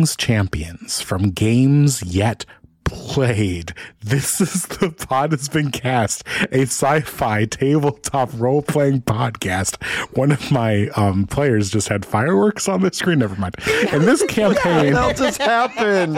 Greetings, champions, from games yet played. This is The Pod Has Been Cast, a sci-fi tabletop role-playing podcast. One of my players just had fireworks on the screen. Never mind. In this campaign... What just happened?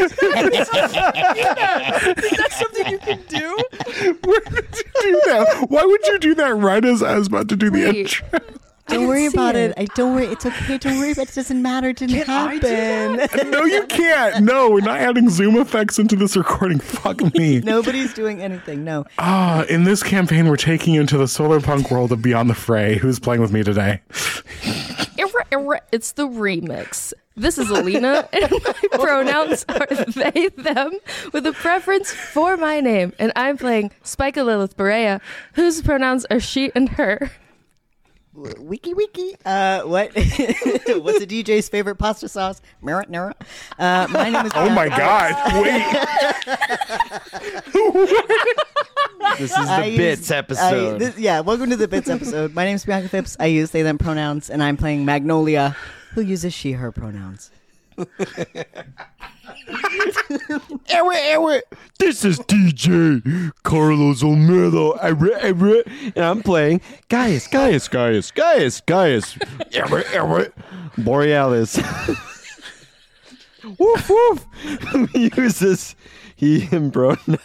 Is that something you can do? Where did you do that? Why would you do that right as I was about to do the intro? Don't worry about it. Don't worry. It's okay. Don't worry. It doesn't matter. It didn't happen. No, you can't. No, we're not adding Zoom effects into this recording. Fuck me. Nobody's doing anything. No. In this campaign, we're taking you into the solar punk world of Beyond the Fray. Who's playing with me today? It's the remix. This is Alina, and my pronouns are they, them, with a preference for my name. And I'm playing Spica Lilith Berea, whose pronouns are she and her. Wiki. What? What's a DJ's favorite pasta sauce? Merit. My name is. Oh my God! Wait. This is the Bits episode. Welcome to the Bits episode. My name is Bianca Phipps. I use they, them pronouns, and I'm playing Magnolia, who uses she, her pronouns. This is DJ Carlos Olmedo, and I'm playing Gaius Borealis. Woof woof. Who uses he, him pronouns.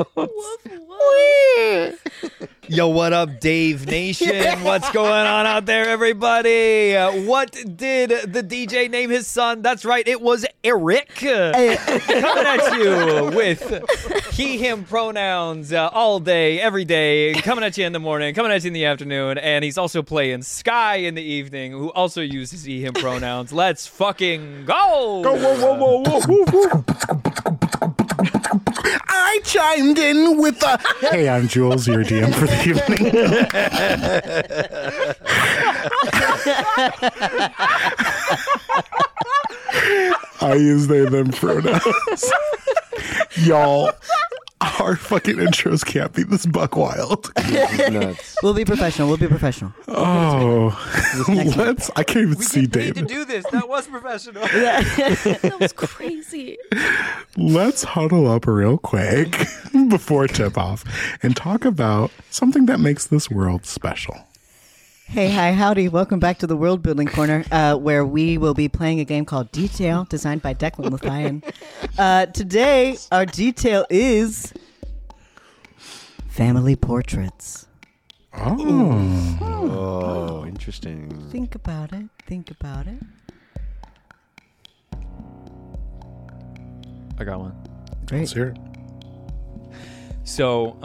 Yo, what up, Dave Nation? What's going on out there, everybody? What did the DJ name his son? That's right, it was Eric. Coming at you with he, him pronouns all day, every day. Coming at you in the morning, coming at you in the afternoon. And he's also playing Sky in the evening, who also uses he, him pronouns. Let's fucking go! Go, whoa. I chimed in with a... Hey, I'm Jules, your DM for the evening. I use they, them pronouns. Y'all, our fucking intros can't be this buck wild. Nuts. We'll be professional. Oh, I can't even see Paid to David. do this. That was professional. That was crazy. Let's huddle up real quick before tip off and talk about something that makes this world special. Hey, hi, howdy. Welcome back to the World Building Corner, where we will be playing a game called Detail, designed by Declan Lothian. Today, our detail is family portraits. Oh, interesting. Think about it. I got one. Great. Let's hear it. So,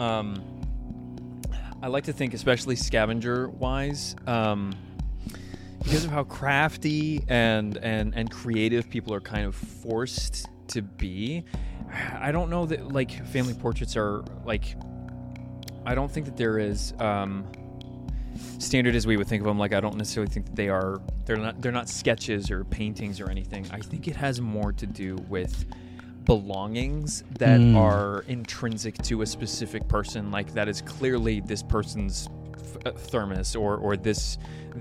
I like to think, especially scavenger-wise, because of how crafty and creative people are kind of forced to be. I don't know that like family portraits are like. I don't think that there is standard as we would think of them. Like I don't necessarily think that they are. They're not sketches or paintings or anything. I think it has more to do with belongings that are intrinsic to a specific person, like that is clearly this person's thermos or this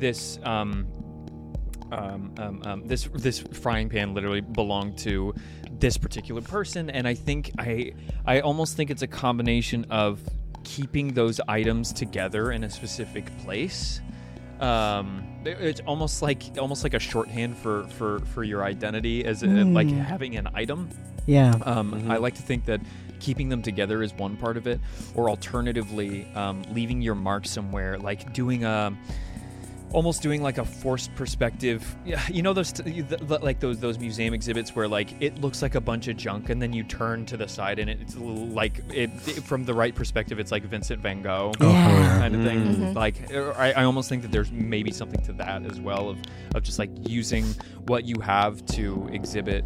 frying pan literally belonged to this particular person. And I think I almost think it's a combination of keeping those items together in a specific place. It's almost like a shorthand for your identity as like having an item. Yeah. I like to think that keeping them together is one part of it, or alternatively, leaving your mark somewhere, like doing like a forced perspective. You know those museum exhibits where like it looks like a bunch of junk, and then you turn to the side and it's like it from the right perspective. It's like Vincent van Gogh kind of thing. Mm-hmm. Like I almost think that there's maybe something to that as well of just like using what you have to exhibit.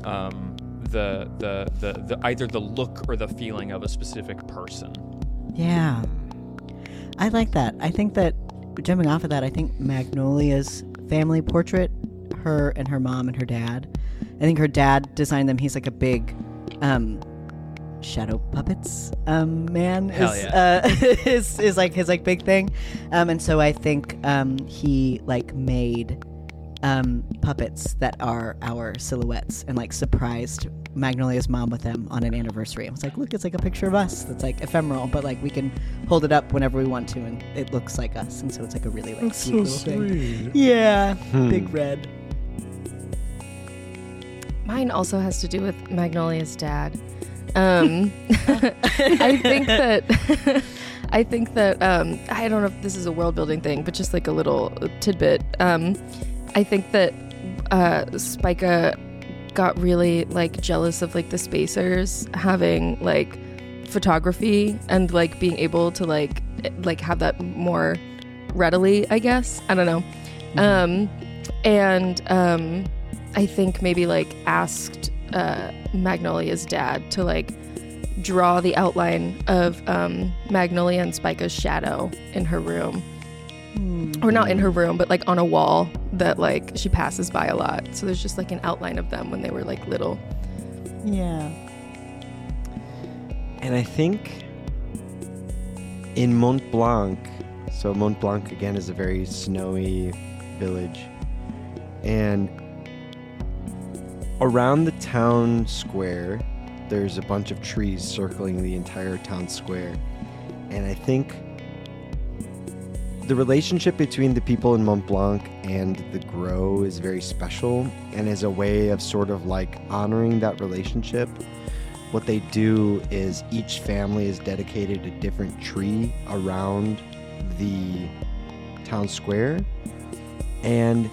The either the look or the feeling of a specific person. Yeah. I like that. I think that, jumping off of that, I think Magnolia's family portrait, her and her mom and her dad, I think her dad designed them. He's like a big shadow puppets man. Hell yeah. Is like his like big thing. And so I think he like made puppets that are our silhouettes, and like surprised Magnolia's mom with them on an anniversary. I was like, look, it's like a picture of us that's like ephemeral, but like we can hold it up whenever we want to, and it looks like us, and so it's like a really like That's sweet so little thing. sweet. Yeah, big red. Mine also has to do with Magnolia's dad. I think that I don't know if this is a world building thing, but just like a little tidbit. I think that Spica got really like jealous of like the Spacers having like photography and like being able to like have that more readily, I guess. I don't know. I think maybe like asked Magnolia's dad to like draw the outline of Magnolia and Spica's shadow in her room. Or not in her room, but like on a wall that like she passes by a lot. So there's just like an outline of them when they were like little. Yeah. And I think in Mont Blanc, so Mont Blanc again is a very snowy village, and around the town square there's a bunch of trees circling the entire town square, and I think the relationship between the people in Mont Blanc and the Grow is very special, and as a way of sort of like honoring that relationship, what they do is each family is dedicated a different tree around the town square, and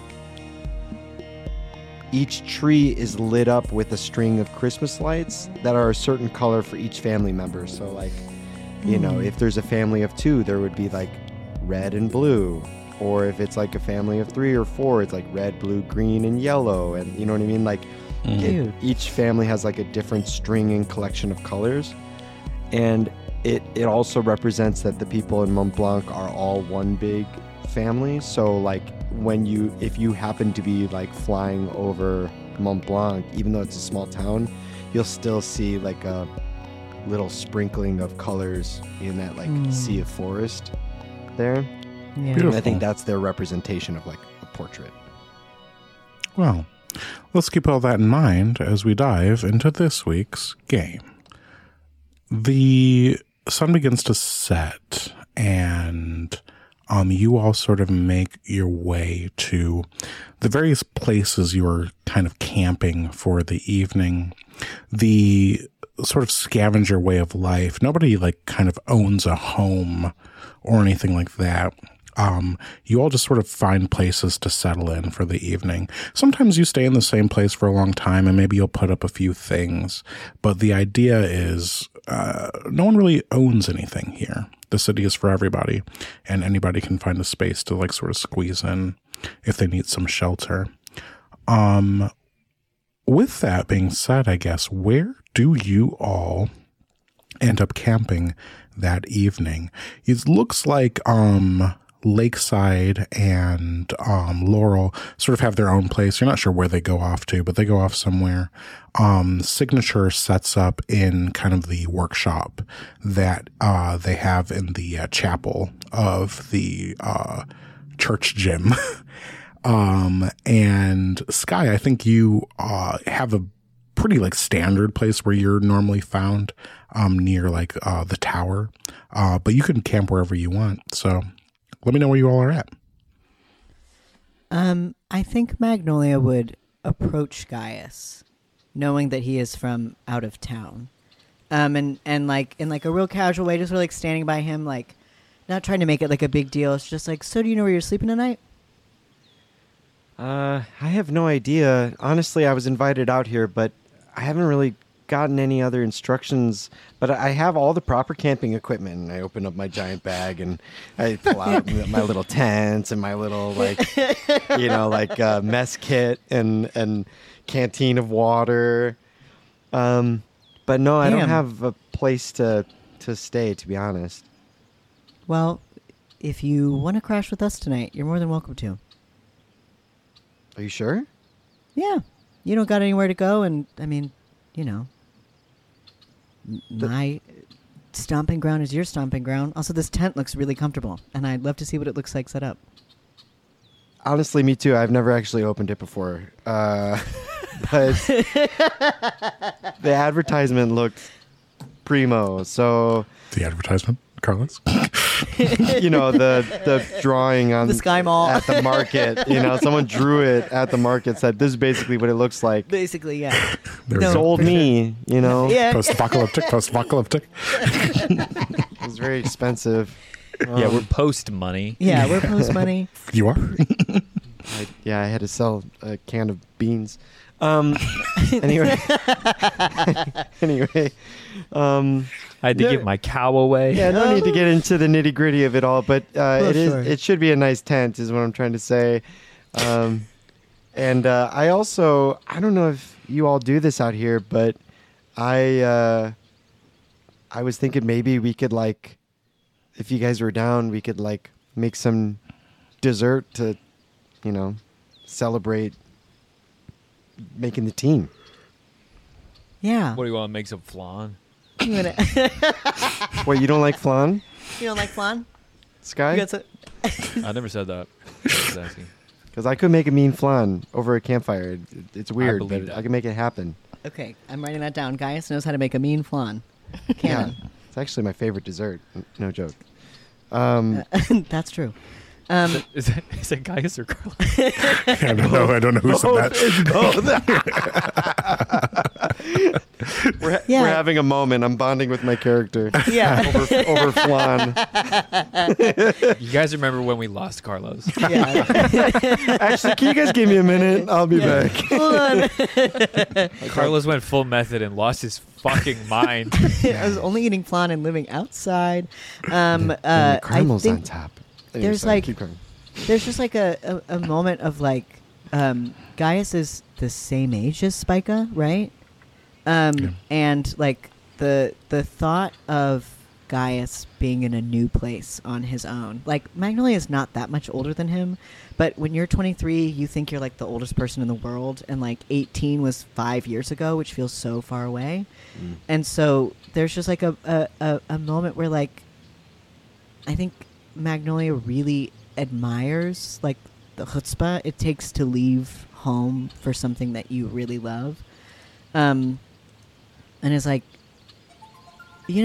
each tree is lit up with a string of Christmas lights that are a certain color for each family member. So like, you know, if there's a family of 2, there would be like red and blue, or if it's like a family of 3 or 4, it's like red, blue, green, and yellow, and you know what I mean, like each family has like a different string and collection of colors, and it also represents that the people in Mont Blanc are all one big family. So like if you happen to be like flying over Mont Blanc, even though it's a small town, you'll still see like a little sprinkling of colors in that like sea of forest there. Yeah. And I think that's their representation of like a portrait. Well, let's keep all that in mind as we dive into this week's game. The sun begins to set, and you all sort of make your way to the various places you are kind of camping for the evening. The sort of scavenger way of life. Nobody like kind of owns a home or anything like that. You all just sort of find places to settle in for the evening. Sometimes you stay in the same place for a long time, and maybe you'll put up a few things. But the idea is no one really owns anything here. The city is for everybody, and anybody can find a space to like sort of squeeze in if they need some shelter. With that being said, I guess, where do you all end up camping that evening? It looks like Lakeside and Laurel sort of have their own place. You're not sure where they go off to, but they go off somewhere. Signature sets up in kind of the workshop that they have in the chapel of the church gym. And Sky, I think you have a pretty like standard place where you're normally found near like the tower, but you can camp wherever you want. So let me know where you all are at. I think Magnolia would approach Gaius, knowing that he is from out of town, and like in like a real casual way, just sort of like standing by him, like not trying to make it like a big deal. It's just like, so do you know where you're sleeping tonight? I have no idea. Honestly, I was invited out here, but I haven't really gotten any other instructions. But I have all the proper camping equipment, and I open up my giant bag and I pull out my little tents and my little like, you know, like mess kit and canteen of water. But no, I don't have a place to stay, to be honest. Well, if you want to crash with us tonight, you're more than welcome to. Are you sure? Yeah. You don't got anywhere to go, and, I mean, you know, my stomping ground is your stomping ground. Also, this tent looks really comfortable, and I'd love to see what it looks like set up. honestly, me too. I've never actually opened it before. But the advertisement looked primo. So, The advertisement, Carlos. the drawing on The Sky Mall. at the market. Someone drew it at the market. Said this is basically what it looks like. Basically, yeah. There No. we go. Sold me. Yeah. Post-apocalyptic. It was very expensive. Yeah, we're post money. Yeah, we're post money. You are? I had to sell a can of beans. Anyway, I had to give my cow away. yeah, no need to get into the nitty gritty of it all, but Sure. it should be a nice tent, is what I'm trying to say. And I don't know if you all do this out here, but I was thinking maybe we could, like, if you guys were down, we could, like, make some dessert to, celebrate making the team. Yeah. What do you want to make some flan? You wanna- What, you don't like flan, you don't like flan? Sky? You got some- I never said that. I was asking. Because I could make a mean flan over a campfire. It's weird, but believe that. I can make it happen. Okay, I'm writing that down. Gaius knows how to make a mean flan. Canon. Yeah, it's actually my favorite dessert. No joke. That's true. Is that Gaius or Carlos? I don't know who said that. We're Yeah. having a moment. I'm bonding with my character Yeah. over flan. You guys remember when we lost Carlos? Yeah. Actually, can you guys give me a minute? I'll be back. Hold on. Carlos went full method and lost his fucking mind. I was only eating flan and living outside. And the I caramel's on think top. Anyway, there's sorry, like- keep going. there's just like a moment of like Gaius is the same age as Spica, right? And like the thought of Gaius being in a new place on his own. Like Magnolia is not that much older than him, but when you're 23, you think you're like the oldest person in the world, and like 18 was 5 years ago, which feels so far away. And so there's just like a moment where like I think Magnolia really admires like the chutzpah it takes to leave home for something that you really love. And it's like, you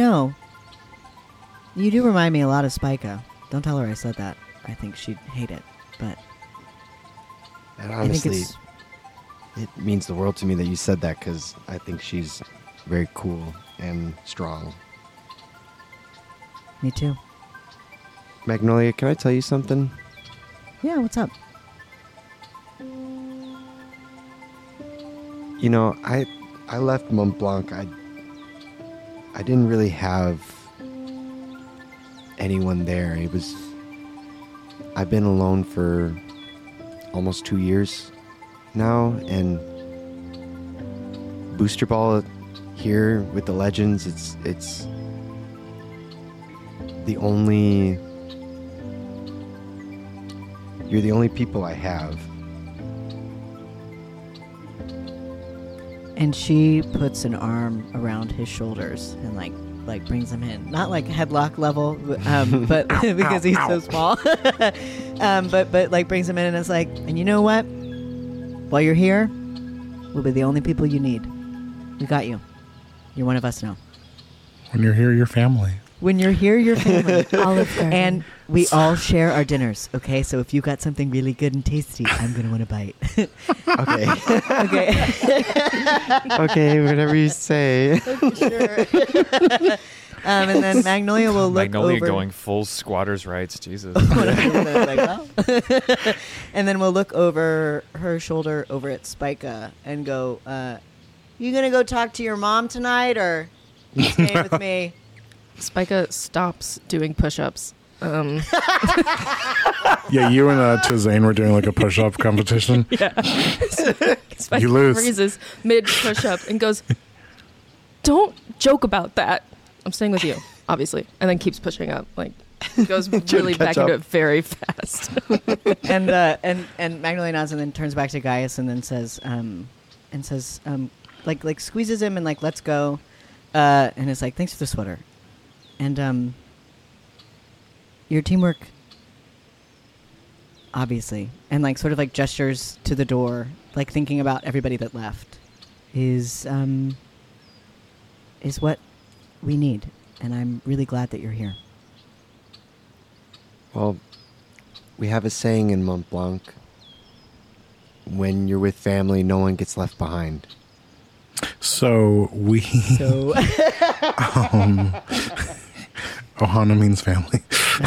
do remind me a lot of Spica. Don't tell her I said that. I think she'd hate it. But And I think honestly, it's it means the world to me that you said that, because I think she's very cool and strong. me too. Magnolia, can I tell you something? Yeah, what's up? I left Mont Blanc. I didn't really have anyone there. I've been alone for almost 2 years now, and Booster Ball here with the Legends, it's the only... You're the only people I have. And she puts an arm around his shoulders and like brings him in. Not like headlock level, but because he's so small. But like brings him in and is like, and you know what? While you're here, we'll be the only people you need. We got you. You're one of us now. When you're here, your family. When you're here, your family. Olive Garden. And we all share our dinners, okay? So if you got something really good and tasty, I'm going to want a bite. Okay. Okay. Okay, whatever you say. Sure. And then Magnolia will look Magnolia over. going full squatters' rights. Jesus. Like, well. And then we'll look over her shoulder over at Spica and go, you going to go talk to your mom tonight, or you staying with me? Spica stops doing push-ups. Yeah, you and Tizane were doing like a push-up competition. Spica You lose. freezes mid-push-up and goes, "Don't joke about that. I'm staying with you, obviously," and then keeps pushing up. Like goes really catch back into up. it very fast. And Magnolia nods and then turns back to Gaius and then says, like squeezes him and like let's go, and is like, thanks for the sweater, and your teamwork. obviously, and like sort of like gestures to the door, like thinking about everybody that left, is what we need, and I'm really glad that you're here. Well, we have a saying in Mont Blanc: when you're with family, no one gets left behind. So So Ohana means family.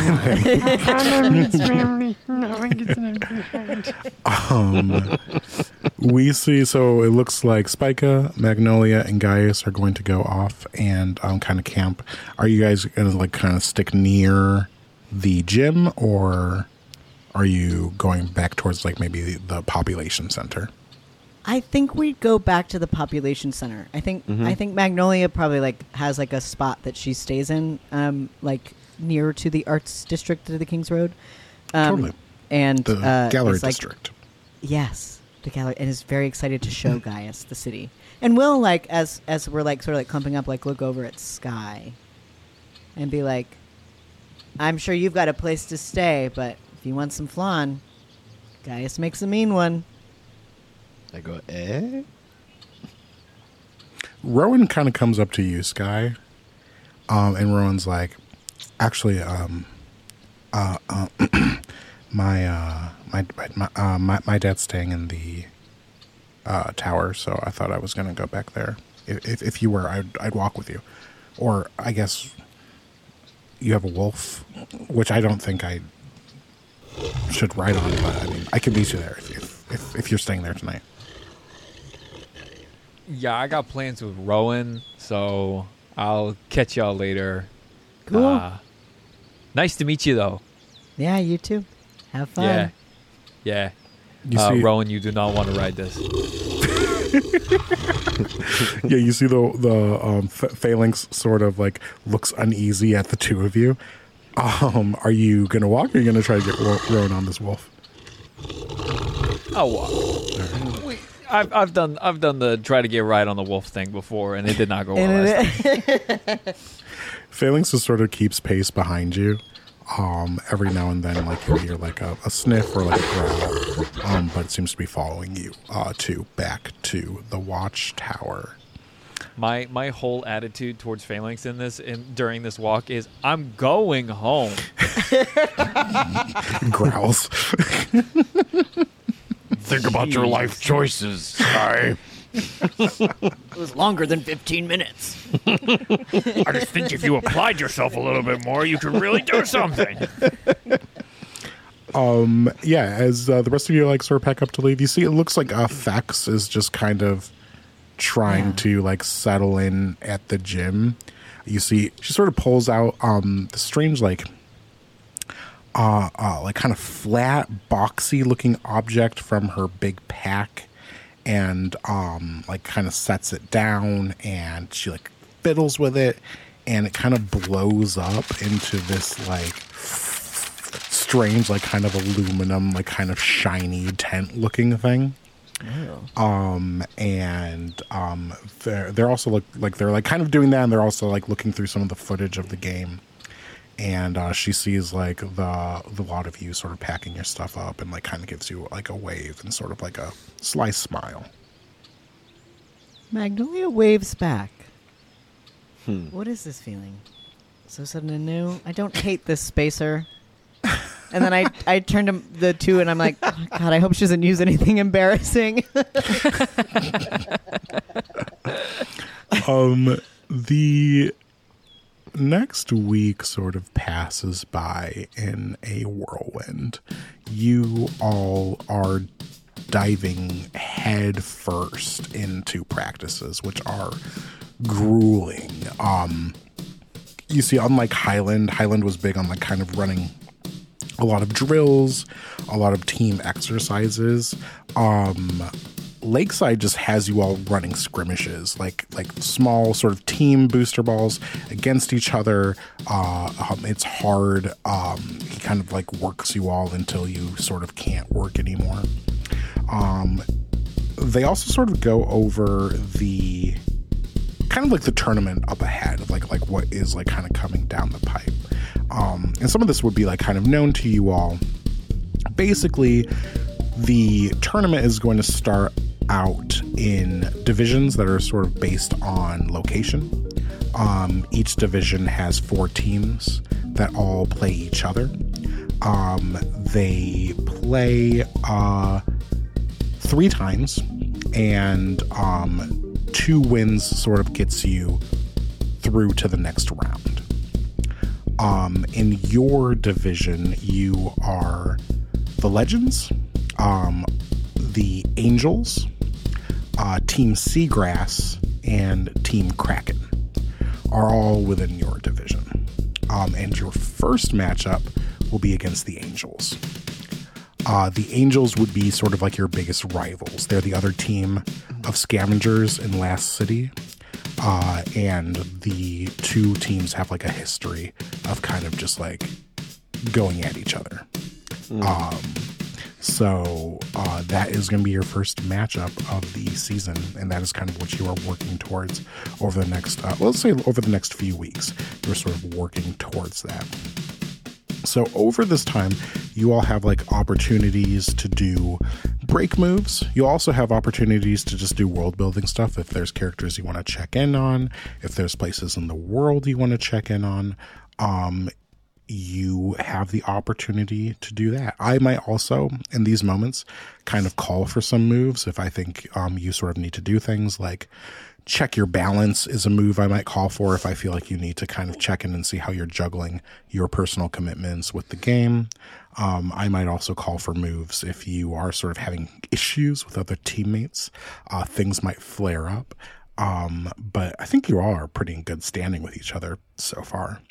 We see, so it looks like Spica, Magnolia, and Gaius are going to go off and kind of camp. Are you guys going to like kind of stick near the gym, or are you going back towards like maybe the population center? I think we'd go back to the population center. I think Magnolia probably like has like a spot that she stays in, like near to the arts district of the King's Road. Totally. And The gallery is, like, district. Yes, the gallery, and is very excited to show Gaius the city. And we'll like as we're like sort of like clumping up, like look over at Sky, and be like, "I'm sure you've got a place to stay, but if you want some flan, Gaius makes a mean one." I go, eh? Rowan kind of comes up to you, Sky, and Rowan's like, actually, my dad's staying in the tower, so I thought I was gonna go back there. If you were, I'd walk with you, or I guess you have a wolf, which I don't think I should ride on, but I mean, I could meet you there if you're staying there tonight. Yeah, I got plans with Rowan, so I'll catch y'all later. Cool. Nice to meet you, though. Yeah, you too. Have fun. Yeah. You see, Rowan, you do not want to ride this. yeah, you see the Phalanx sort of like looks uneasy at the two of you. Are you gonna walk, or are you gonna try to get Rowan on this wolf? I'll walk. I've done the try to get right on the wolf thing before, and it did not go well last time. Phalanx just sort of keeps pace behind you. Every now and then, like you'll hear like a sniff or like a growl, but it seems to be following you back to the watchtower. My whole attitude towards Phalanx during this walk is I'm going home. Growls. Think about your life choices, Sky. It was longer than 15 minutes. I just think if you applied yourself a little bit more, you could really do something. Yeah, as the rest of you like sort of pack up to leave, you see it looks like Fex is just kind of trying to like settle in at the gym. You see she sort of pulls out the strange like kind of flat, boxy looking object from her big pack, and like kind of sets it down, and she like fiddles with it, and it kind of blows up into this like strange like kind of aluminum like kind of shiny tent looking thing. They're also they're like kind of doing that, and they're also like looking through some of the footage of the game. And she sees like the lot of you sort of packing your stuff up, and like kind of gives you like a wave and sort of like a sly smile. Magnolia waves back. What is this feeling? So sudden and new. I don't hate this spacer. And then I turned to the two, and I'm like, oh, God, I hope she doesn't use anything embarrassing. The next week sort of passes by in a whirlwind. You all are diving head first into practices, which are grueling. You see, unlike Highland was big on like kind of running a lot of drills, a lot of team exercises. Lakeside just has you all running skirmishes, like small sort of team booster balls against each other. It's hard. He kind of like works you all until you sort of can't work anymore. They also sort of go over the kind of like the tournament up ahead of like what is like kind of coming down the pipe. And some of this would be like kind of known to you all basically, the tournament is going to start out in divisions that are sort of based on location. Each division has 4 teams that all play each other. They play 3 times, and 2 wins sort of gets you through to the next round. In your division, you are the Legends, the Angels, Team Seagrass, and Team Kraken are all within your division. And your first matchup will be against the Angels. The Angels would be sort of like your biggest rivals. They're the other team of scavengers in Last City. And the 2 teams have like a history of kind of just like going at each other. So that is going to be your first matchup of the season, and that is kind of what you are working towards over the next, let's say over the next few weeks. You're sort of working towards that. So over this time, you all have like opportunities to do break moves. You also have opportunities to just do world building stuff. If there's characters you want to check in on, if there's places in the world you want to check in on, you have the opportunity to do that. I might also, in these moments, kind of call for some moves if I think you sort of need to do things like check your balance is a move I might call for if I feel like you need to kind of check in and see how you're juggling your personal commitments with the game. I might also call for moves if you are sort of having issues with other teammates. Things might flare up. But I think you all are pretty in good standing with each other so far.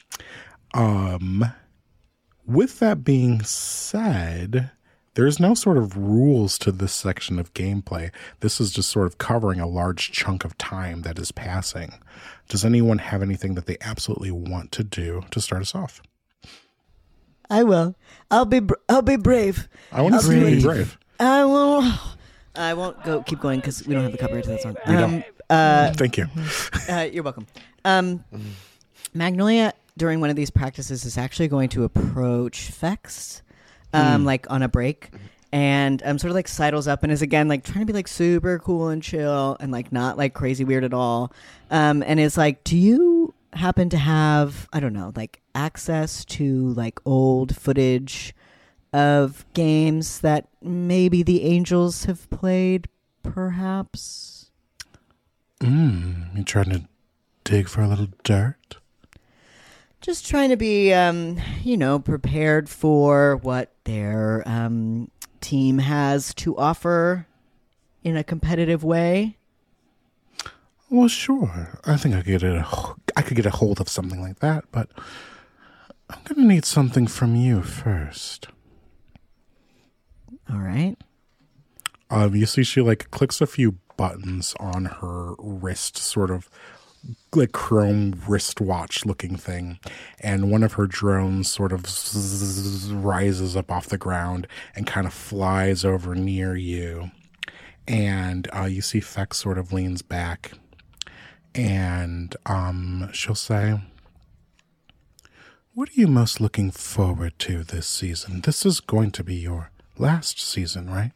With that being said, there's no sort of rules to this section of gameplay. This is just sort of covering a large chunk of time that is passing. Does anyone have anything that they absolutely want to do to start us off? I will. I'll be brave. I want to see you be brave. I will. I won't keep going because we don't have the copyright to that song. We don't. Thank you. You're welcome. Magnolia, during one of these practices, is actually going to approach Fex, like on a break, and sort of like sidles up and is again like trying to be like super cool and chill and like not like crazy weird at all, and is like, do you happen to have, I don't know, like access to like old footage of games that maybe the Angels have played, perhaps? You trying to dig for a little dirt? Just trying to be, prepared for what their team has to offer in a competitive way. Well, sure. I think I could get a hold of something like that, but I'm going to need something from you first. All right. You see she like clicks a few buttons on her wrist, sort of like chrome wristwatch looking thing, and one of her drones sort of rises up off the ground and kind of flies over near you, and you see Fex sort of leans back, and she'll say, "What are you most looking forward to this season? This is going to be your last season, right?"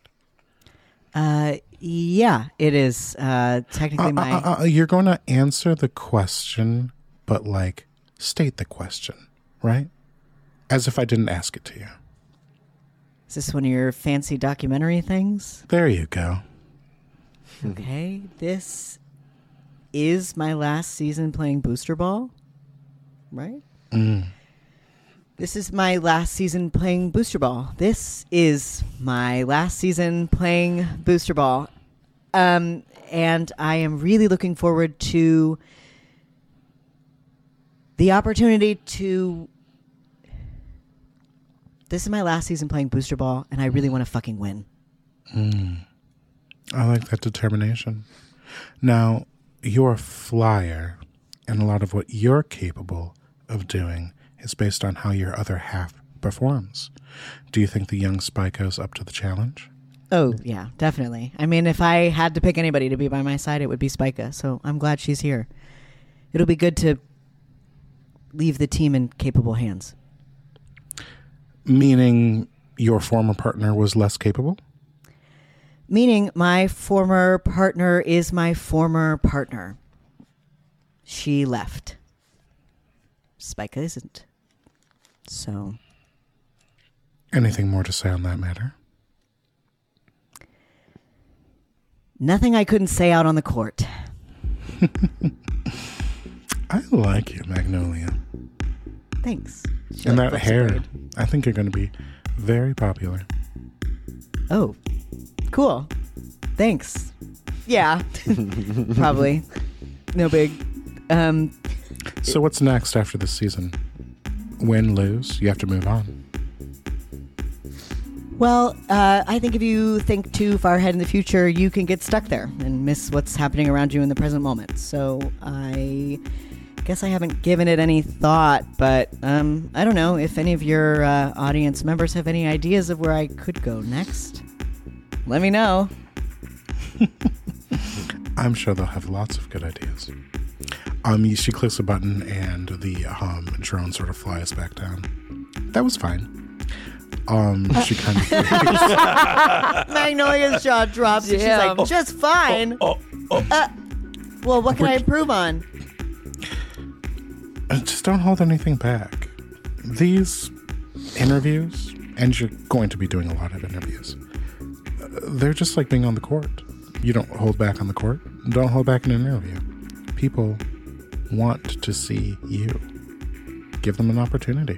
Yeah, it is. Technically, you're going to answer the question, but like state the question, right? As if I didn't ask it to you. Is this one of your fancy documentary things? There you go. Okay, this is my last season playing Booster Ball, right? This is my last season playing Booster Ball. This is my last season playing Booster Ball. And I am really looking forward to the opportunity to... This is my last season playing Booster Ball, and I really want to fucking win. I like that determination. Now, you're a flyer, and a lot of what you're capable of doing is based on how your other half performs. Do you think the young Spiko's up to the challenge? Oh, yeah, definitely. I mean, if I had to pick anybody to be by my side, it would be Spica, so I'm glad she's here. It'll be good to leave the team in capable hands. Meaning your former partner was less capable? Meaning my former partner is my former partner. She left. Spica isn't. So. Anything more to say on that matter? Nothing I couldn't say out on the court. I like you, Magnolia. Thanks. She, And like, that flips a hair. bird. I think you're going to be very popular. Oh, cool. Thanks. Yeah, probably. No big. So what's next after this season? Win, lose, you have to move on. Well, I think if you think too far ahead in the future, you can get stuck there and miss what's happening around you in the present moment. So I guess I haven't given it any thought, but I don't know if any of your audience members have any ideas of where I could go next. Let me know. I'm sure they'll have lots of good ideas. She clicks a button and the drone sort of flies back down. That was fine. She kind of Magnolia's jaw drops and she's Damn. like, just fine. Well, what can I improve on? just don't hold anything back. These interviews, and you're going to be doing a lot of interviews, they're just like being on the court. You don't hold back on the court. Don't hold back in an interview. People want to see you. Give them an opportunity.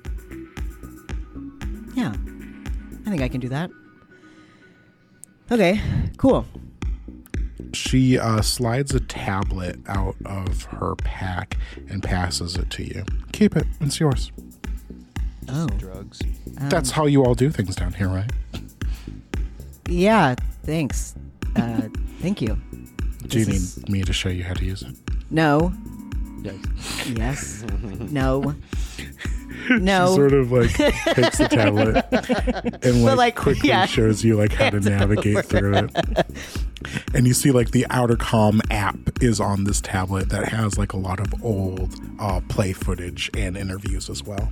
Yeah, I think I can do that. Okay, cool. She slides a tablet out of her pack and passes it to you. Keep it. It's yours. Oh, Drugs. That's how you all do things down here, right? yeah, thanks. Thank you. Do you This need me to show you how to use it? No. Yikes. Yes. No. No. She sort of like takes the tablet and like quickly yeah. shows you like how to navigate through it. And you see like the Outercom app is on this tablet that has like a lot of old play footage and interviews as well.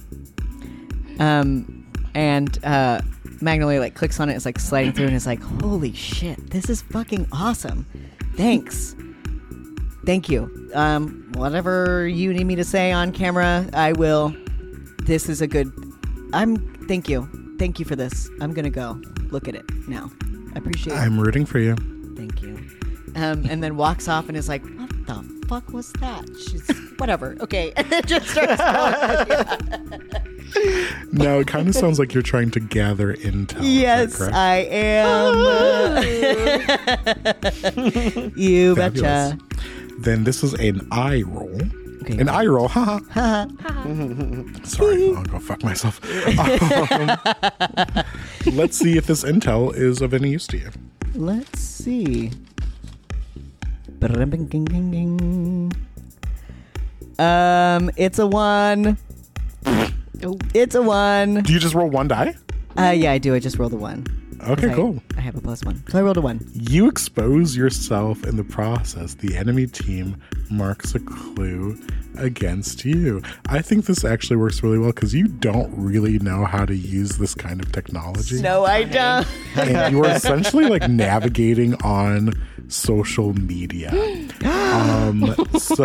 And Magnolia like clicks on it, is like sliding through and is like, holy shit, this is fucking awesome. Thanks. Thank you. Whatever you need me to say on camera, I will. This is a good. Thank you. Thank you for this. I'm gonna go look at it now. I appreciate it. I'm rooting for you. Thank you. And then walks off and is like, what the fuck was that? She's whatever. Okay. And then just starts going. No, it kind of sounds like you're trying to gather intel. Yes, Is that correct? I am. You Fabulous. betcha. Then this is an eye roll. Okay. An eye roll, haha. Sorry, I'll go fuck myself. Let's see if this intel is of any use to you. Let's see. It's a 1. It's a 1. Do you just roll one die? Yeah, I do. I just rolled a 1. Okay, I- cool. I have a +1. So I rolled a 1. You expose yourself in the process. The enemy team marks a clue against you. I think this actually works really well because you don't really know how to use this kind of technology. No, I don't. And you are essentially like navigating on social media. So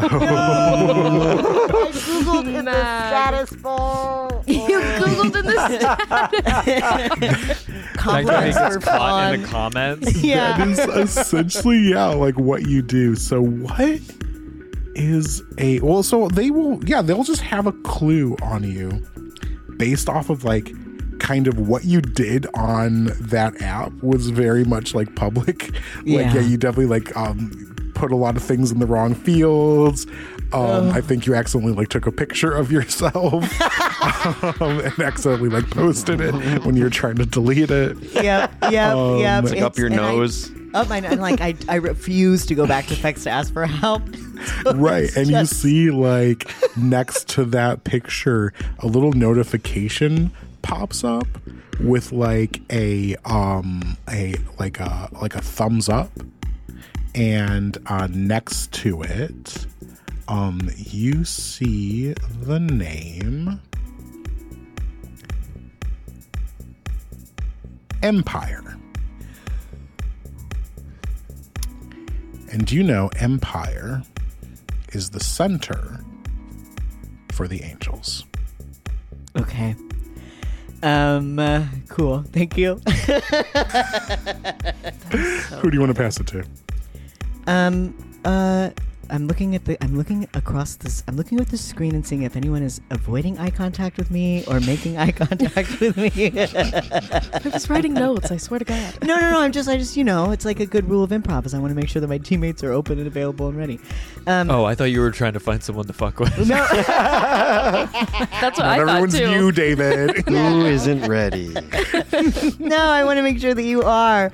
I Googled in the Mag. status bar. You Googled in the Magnolia Compliments gets are caught in fun. the comments. Yeah. that is essentially, yeah, like what you do. So what is so they'll just have a clue on you based off of like kind of what you did on that app was very much like public. Like, yeah, you definitely like put a lot of things in the wrong fields. I think you accidentally like took a picture of yourself and accidentally like posted it when you're trying to delete it. Yep. Stick up your and nose. I refuse to go back to Fex to ask for help. So Right. it's And you just- see like next to that picture, a little notification pops up with like a thumbs up, and next to it you see the name Empire. And do you know Empire is the center for the angels? Okay. Cool. Thank you. Who do you want to pass it to? I'm looking at the screen and seeing if anyone is avoiding eye contact with me or making eye contact with me. I was writing notes. I swear to God. No. I just, it's like a good rule of improv is I want to make sure that my teammates are open and available and ready. Oh, I thought you were trying to find someone to fuck with. No. That's what I thought Everyone's too. you, David. Who isn't ready? No, I want to make sure that you are.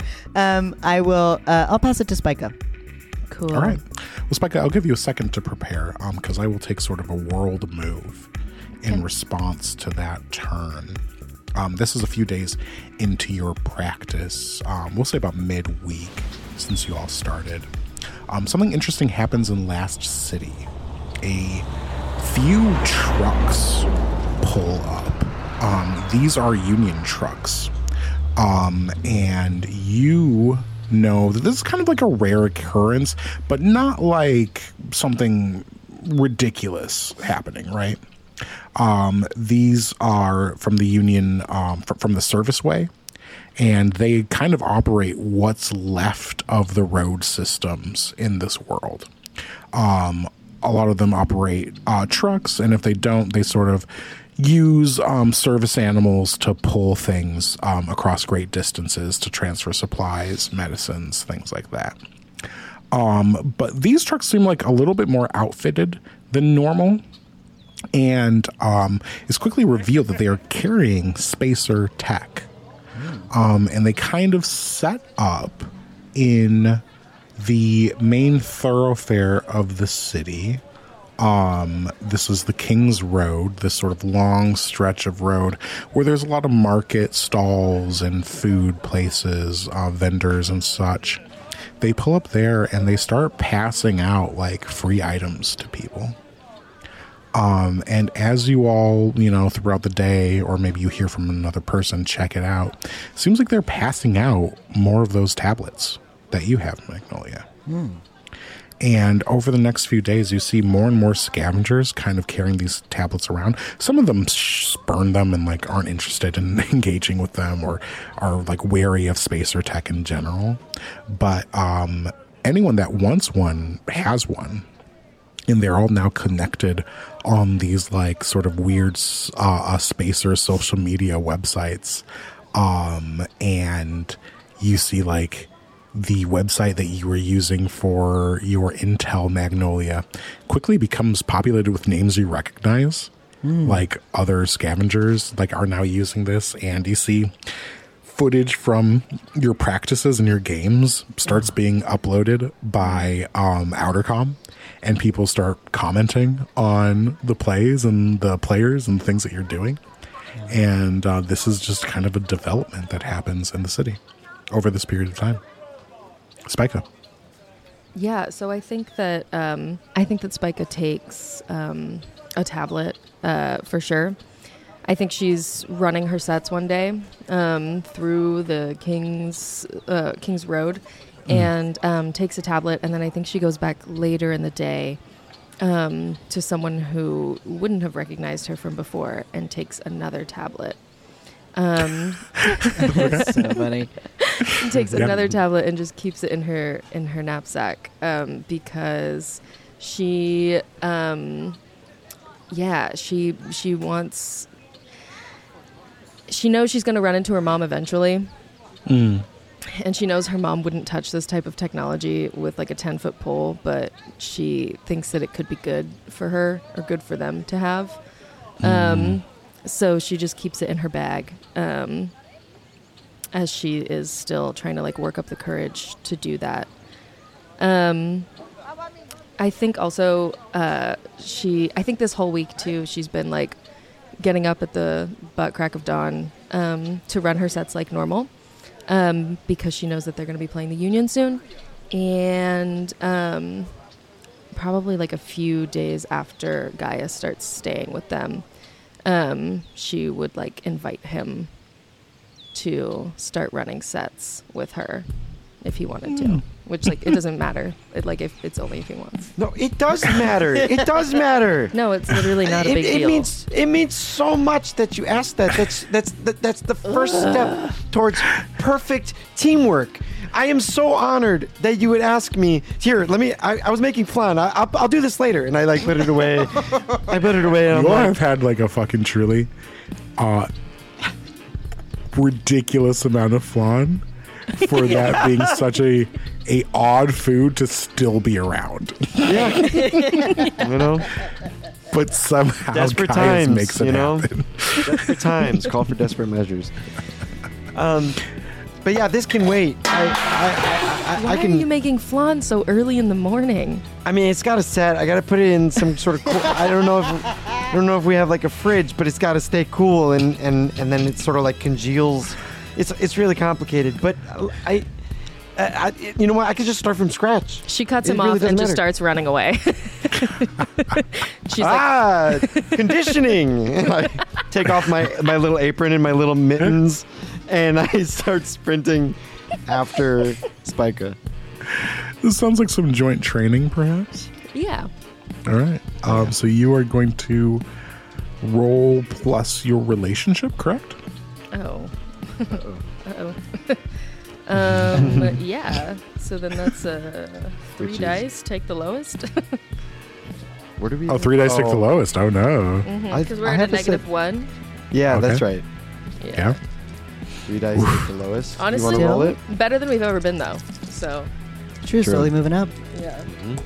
I'll pass it to Spica. Cool. All right. Well, Spica, I'll give you a second to prepare because I will take sort of a world move in response to that turn. This is a few days into your practice. We'll say about midweek since you all started. Something interesting happens in Last City. A few trucks pull up. These are Union trucks. And you know that this is kind of like a rare occurrence, but not like something ridiculous happening, right? These are from the Union, from the Serviceway, and they kind of operate what's left of the road systems in this world. A lot of them operate trucks, and if they don't, they sort of use service animals to pull things across great distances to transfer supplies, medicines, things like that. But these trucks seem like a little bit more outfitted than normal, and it's quickly revealed that they are carrying spacer tech. And they kind of set up in the main thoroughfare of the city. This is the King's Road, this sort of long stretch of road where there's a lot of market stalls and food places, vendors and such. They pull up there and they start passing out like free items to people. And as you all, throughout the day, or maybe you hear from another person, check it out, it seems like they're passing out more of those tablets that you have, Magnolia. And over the next few days, you see more and more scavengers kind of carrying these tablets around. Some of them spurn them and like aren't interested in engaging with them, or are like wary of spacer tech in general. But anyone that wants one has one. And they're all now connected on these like sort of weird spacer social media websites. And you see like the website that you were using for your Intel, Magnolia, quickly becomes populated with names you recognize. Like other scavengers like are now using this, and you see footage from your practices and your games starts being uploaded by Outercom, and people start commenting on the plays and the players and the things that you're doing. And this is just kind of a development that happens in the city over this period of time. Spica. Yeah, so I think that Spica takes a tablet for sure. I think she's running her sets one day through the King's Road, and takes a tablet, and then I think she goes back later in the day to someone who wouldn't have recognized her from before and takes another tablet. That's so funny. Takes another tablet and just keeps it in her knapsack because she wants. She knows she's going to run into her mom eventually. And she knows her mom wouldn't touch this type of technology with like a 10-foot pole, but she thinks that it could be good for her or good for them to have. So she just keeps it in her bag as she is still trying to like work up the courage to do that. I think also I think this whole week too, she's been like getting up at the butt crack of dawn to run her sets like normal. Because she knows that they're going to be playing the Union soon. And probably like a few days after Gaia starts staying with them, she would like invite him to start running sets with her if he wanted to. Which, like, it doesn't matter. If it's only if he wants. No, it does matter. It does matter. No, it's literally not a big deal. It means so much that you asked that. That's the first step towards perfect teamwork. I am so honored that you would ask me. Here, let me. I was making flan. I'll do this later, and I like put it away. I put it away. And You I'm have like, had like a fucking truly ridiculous amount of flan for that being such a odd food to still be around. yeah, you know, But somehow desperate Gaius times. makes it You know, happen. desperate times call for desperate measures. But yeah, this can wait. Why I can. are you making flan so early in the morning? I mean, it's got a set. I got to put it in some sort of. I don't know if we have like a fridge, but it's got to stay cool, and then it sort of like congeals. It's really complicated, but I you know what? I could just start from scratch. She cuts It him really off and doesn't just matter. starts running away. She's like, Conditioning. I take off my little apron and my little mittens, and I start sprinting after Spica. This sounds like some joint training, perhaps. yeah. All right. So you are going to roll plus your relationship, correct? Oh. Uh-oh. Yeah. So then that's 3 Which is- dice. Take the lowest. Where do we? Oh, 3 dice take the lowest. Oh no. Because we're I at a have to say- -1. Yeah, Okay. that's right. Yeah. 3 dice is the lowest. Honestly, you want to roll it? better than we've ever been, though. So, True, True. slowly moving up. yeah.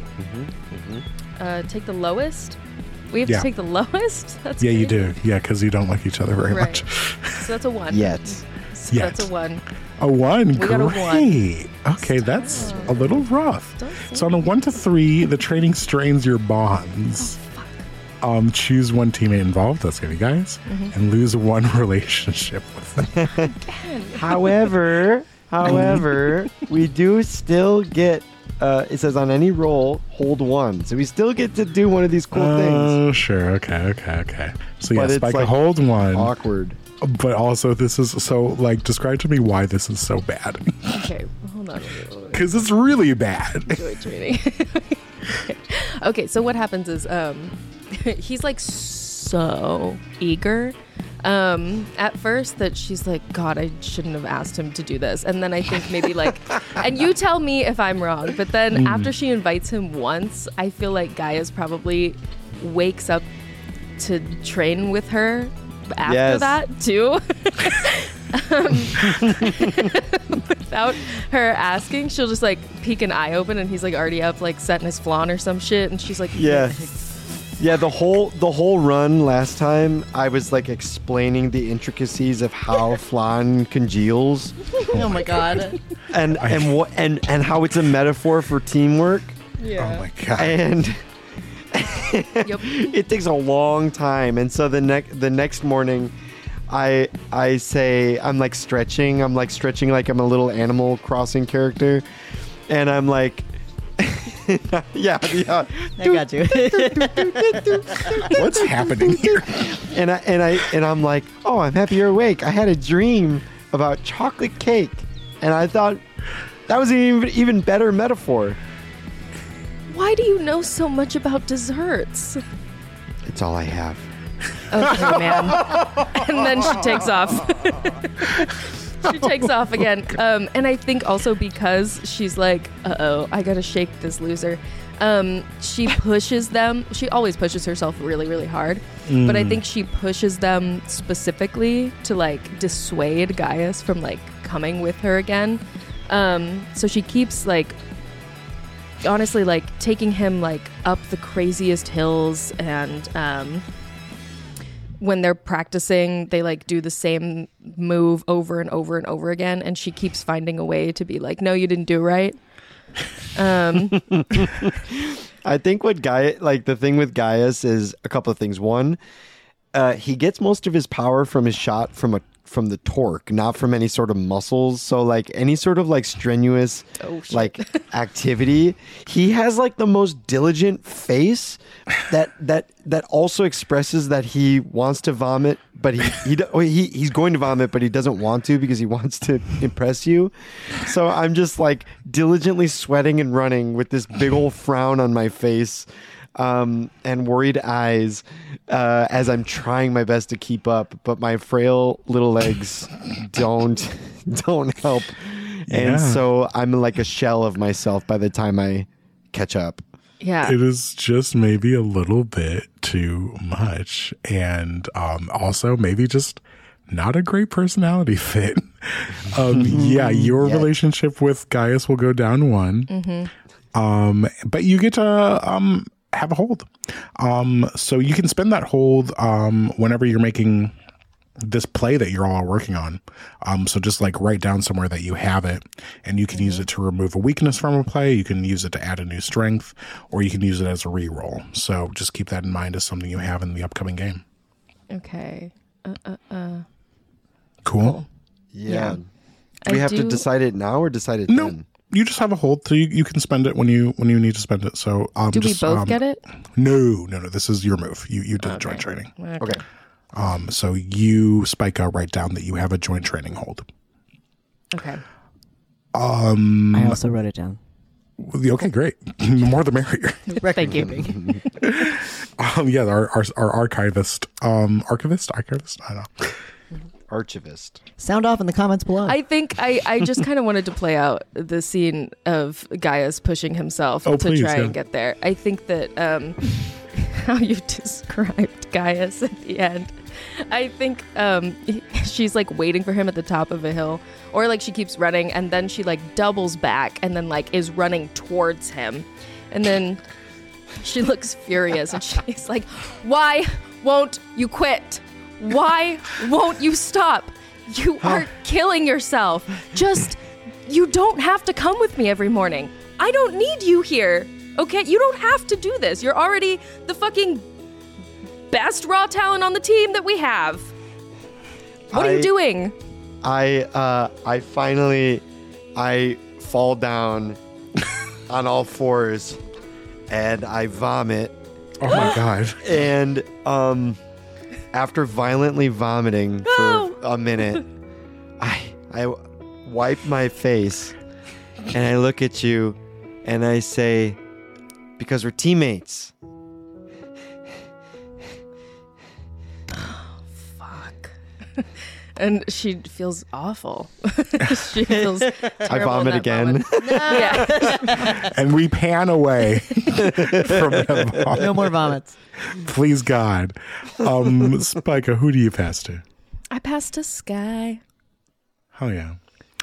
Take the lowest. We have Yeah. to take the lowest. That's Yeah, you crazy. do. Yeah, because you don't like each other very Right. much. So that's a 1. Yet. So Yet. that's a 1. A 1. We got a one. Great. Okay, that's a little rough. Don't So on a 1 to 3, the training strains your bonds. Choose one teammate involved. That's gonna be guys, and lose one relationship with them. However, we do still get. It says on any roll, hold 1. So we still get to do one of these cool things. Oh, sure. Okay. So yeah, But it's Spike like hold 1, Awkward. but also this is so like. Describe to me why this is so bad. Okay, hold on. Because it's really bad. Joy training. Okay, so what happens is he's like so eager at first that she's like, God, I shouldn't have asked him to do this. And then I think maybe like, and you tell me if I'm wrong, but then after she invites him once, I feel like Gaius probably wakes up to train with her after Yes. that too. Without her asking, she'll just like peek an eye open and he's like already up like setting his flan or some shit, and she's like, Yeah. Yeah, the whole run last time, I was like explaining the intricacies of how flan congeals Oh my god. and how it's a metaphor for teamwork. yeah. Oh my god. And Yep. it takes a long time. And so the next morning, I say I'm like stretching like I'm a little Animal Crossing character, and I'm like, yeah. I got you. What's happening here? And I'm like, oh, I'm happy you're awake. I had a dream about chocolate cake, and I thought that was an even better metaphor. Why do you know so much about desserts? It's all I have. Okay, man. And then she takes off. She takes off again. And I think also because she's like, uh-oh, I gotta shake this loser. She pushes them. She always pushes herself really, really hard. But I think she pushes them specifically to like dissuade Gaius from like coming with her again. So she keeps like, honestly, like taking him like up the craziest hills, and when they're practicing, they like do the same move over and over and over again, and she keeps finding a way to be like, no, you didn't do right. I think the thing with Gaius is a couple of things. One, he gets most of his power from his shot from from the torque, not from any sort of muscles. So like any sort of like strenuous like activity, he has like the most diligent face that also expresses that he wants to vomit, but he's going to vomit, but he doesn't want to because he wants to impress you. So I'm just like diligently sweating and running with this big old frown on my face. And worried eyes as I'm trying my best to keep up, but my frail little legs don't help. And so I'm like a shell of myself by the time I catch up. Yeah. It is just maybe a little bit too much. And also maybe just not a great personality fit. Your relationship with Gaius will go down one. But you get to have a hold. So you can spend that hold whenever you're making this play that you're all working on. So just like write down somewhere that you have it, and you can use it to remove a weakness from a play. You can use it to add a new strength, or you can use it as a reroll. So just keep that in mind as something you have in the upcoming game. Okay. Cool. Yeah. Do we have to decide it now or decide it then? You just have a hold, so you can spend it when you need to spend it. So do we both get it? No. This is your move. You did joint training. Okay. So you, Spica, write down that you have a joint training hold. Okay. I also wrote it down. Okay, great. The more the merrier. Thank you. Our archivist. Archivist? I don't know. Archivist. Sound off in the comments below. I think I just kind of wanted to play out the scene of Gaius pushing himself to try and get there. I think that how you described Gaius at the end, I think she's like waiting for him at the top of a hill, or like she keeps running and then she like doubles back and then like is running towards him, and then she looks furious and she's like, "Why won't you quit? Why won't you stop? You are killing yourself. You don't have to come with me every morning. I don't need you here. Okay? You don't have to do this. You're already the fucking best raw talent on the team that we have. What are you doing?" I finally fall down on all fours and I vomit. Oh my God. And after violently vomiting for a minute, I wipe my face and I look at you and I say, "Because we're teammates." Fuck. And she feels awful. She feels terrible. I vomit again. Yeah. And we pan away from that vomit. No more vomits. Please God. Spica, who do you pass to? I passed to Sky. Oh yeah.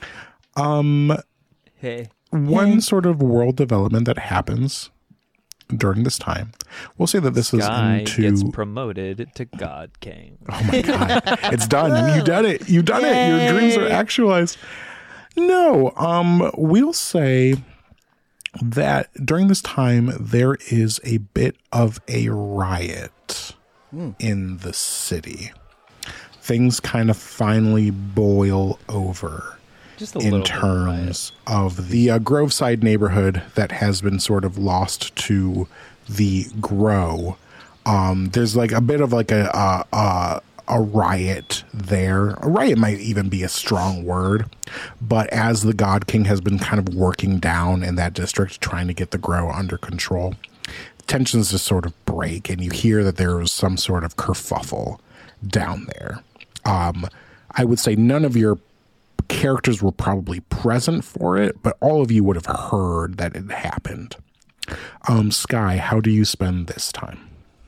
Hey. One sort of world development that happens during this time. We'll say that this Guy is into gets promoted to God King. Oh my God. It's done. You done it. You done it. Your dreams are actualized. No, we'll say that during this time there is a bit of a riot in the city. Things kind of finally boil over. Just a in little terms of the Groveside neighborhood that has been sort of lost to the grow. There's like a bit of like a riot there. A riot might even be a strong word, but as the God King has been kind of working down in that district, trying to get the grow under control, tensions just sort of break, and you hear that there was some sort of kerfuffle down there. I would say none of your characters were probably present for it, but all of you would have heard that it happened. Sky, how do you spend this time?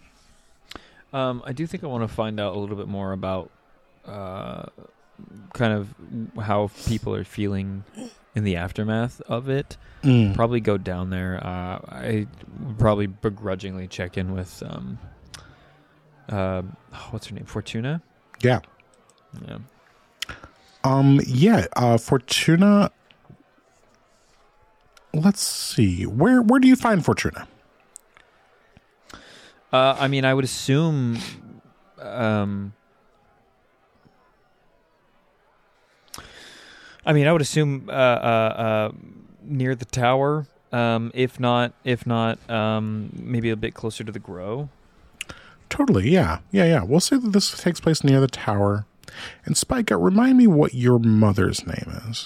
I do think I want to find out a little bit more about kind of how people are feeling in the aftermath of it. Probably go down there. I would probably begrudgingly check in with what's her name? Fortuna? Yeah. Yeah. Fortuna. Let's see. Where do you find Fortuna? I mean, I would assume I mean, I would assume near the tower. If not, maybe a bit closer to the grow. Totally, yeah. We'll say that this takes place near the tower. And Spike, remind me what your mother's name is.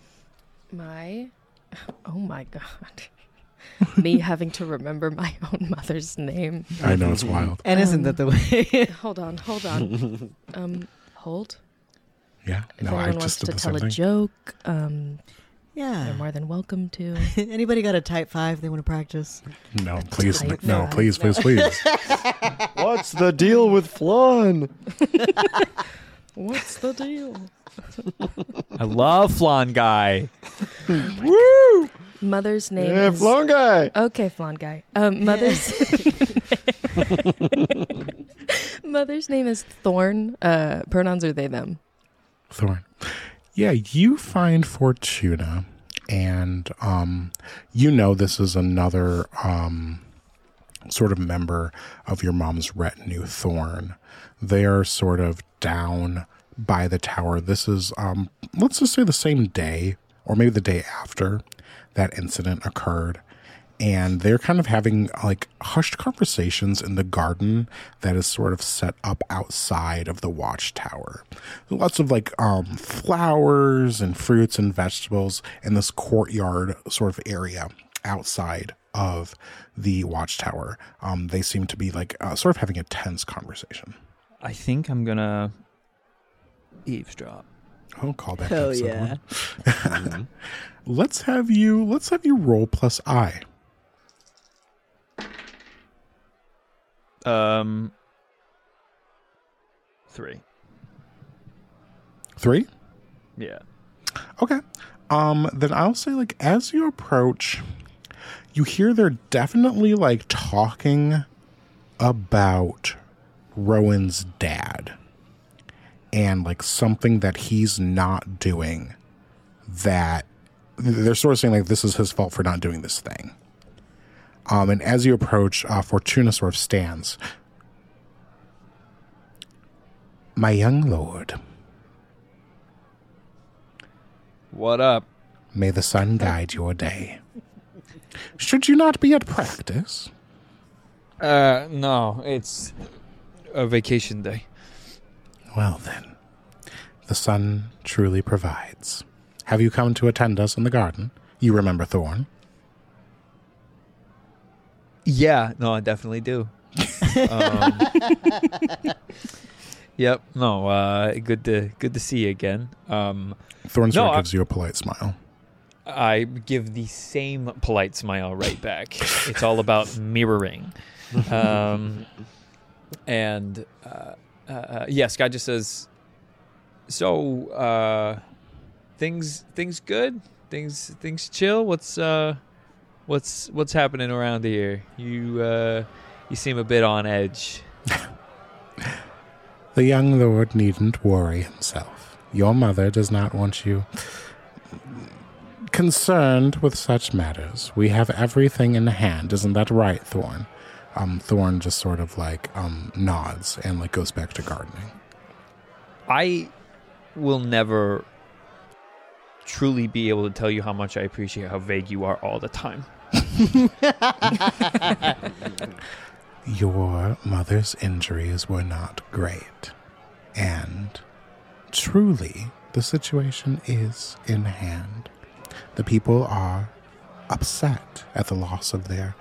Oh my God. Me having to remember my own mother's name. I know, it's wild. And isn't that the way? Hold on. Hold. Yeah, If no, I anyone wants just to did the tell same a thing. joke, they're Yeah. more than welcome to. Anybody got a type 5 they want to practice? No, please, Type no, five. please. What's the deal with flan? What's the deal? I love Flan Guy. Woo! Mother's name Yeah, is... flan guy. Okay, Flan Guy. Mother's... Mother's name is Thorn. Pronouns are they, them. Thorn. Yeah, you find Fortuna, and you know this is another sort of member of your mom's retinue, Thorn. They are sort of down by the tower. This is, let's just say the same day, or maybe the day after that incident occurred. And they're kind of having like hushed conversations in the garden that is sort of set up outside of the watchtower. Lots of like flowers and fruits and vegetables in this courtyard sort of area outside of the watchtower. They seem to be like sort of having a tense conversation. I think I'm gonna eavesdrop. Oh, call back Hell episode yeah. one. Let's have you roll plus I. 3. 3? Yeah. Okay. Then I'll say, like, as you approach, you hear they're definitely, like, talking about Rowan's dad. And, like, something that he's not doing that they're sort of saying, like, this is his fault for not doing this thing. And as you approach, Fortuna sort of stands. My young lord, What up? may the sun guide your day. Should you not be at practice? No, it's a vacation day. Well then, the sun truly provides. Have you come to attend us in the garden? You remember Thorn? Yeah, no, I definitely do. Yep. No. Good to see you again. Thorn No, sort of gives you a polite smile. I give the same polite smile right back. It's all about mirroring. And yeah, Scott just says, "So, things good? Things chill? What's happening around here? You seem a bit on edge." The young lord needn't worry himself. Your mother does not want you concerned with such matters. We have everything in hand. Isn't that right, Thorn? Thorn just sort of like nods and like goes back to gardening. I will never truly be able to tell you how much I appreciate how vague you are all the time. Your mother's injuries were not great. And truly, the situation is in hand. The people are upset at the loss of their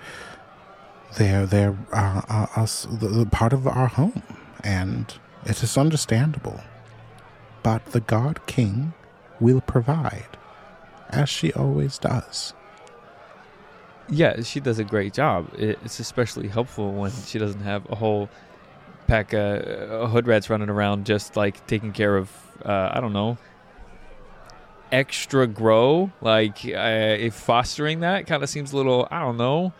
part of our home, and it is understandable. But the God King will provide, as she always does. Yeah, she does a great job. It's especially helpful when she doesn't have a whole pack of hood rats running around just like taking care of, I don't know, extra grow. Like, if fostering that kind of seems a little, I don't know,